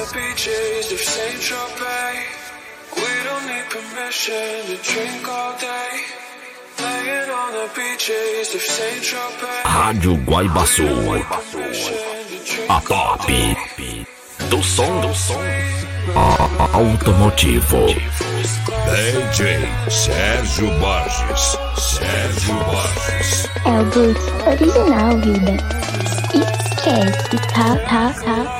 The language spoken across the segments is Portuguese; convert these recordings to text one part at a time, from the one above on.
beaches of Saint Tropez. We don't need permission to drink all day. Laying on the beaches of Saint Tropez. Rádio Guaibaçu, a top do som automotivo. DJ Sérgio Borges. É o Boots original, vida. Esquece, tá.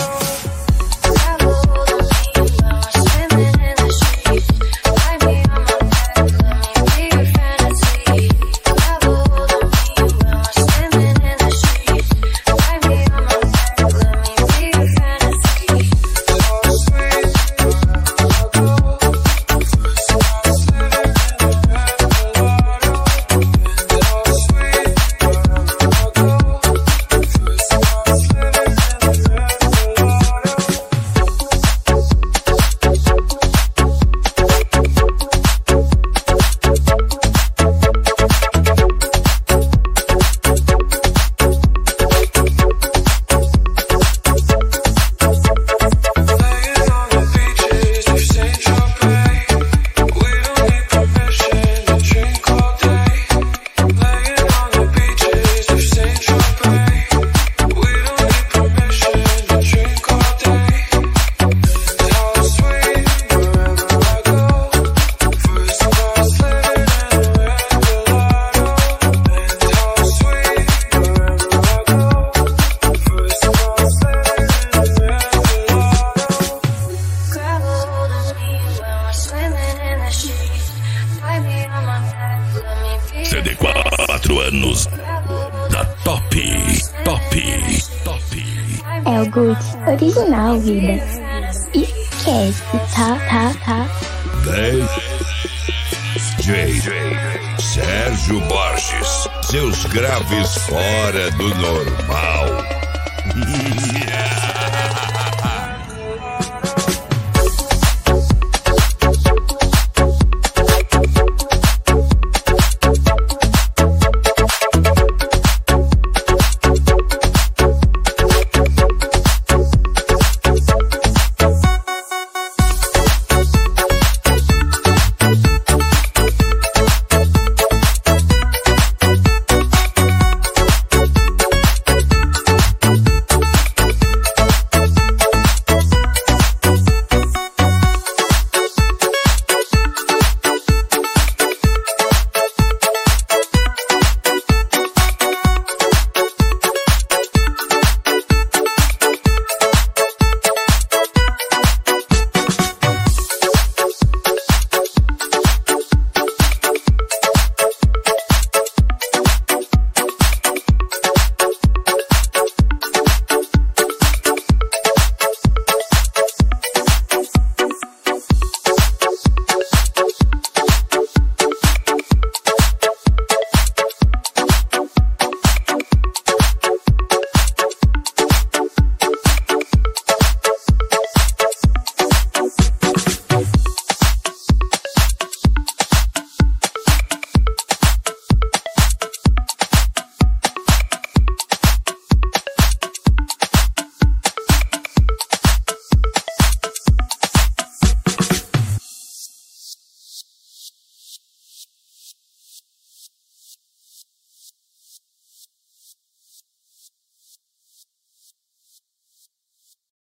CD4 anos da top. É o Boots original, vida. Esquece, tá. DJ Sérgio Borges. Seus graves fora do normal.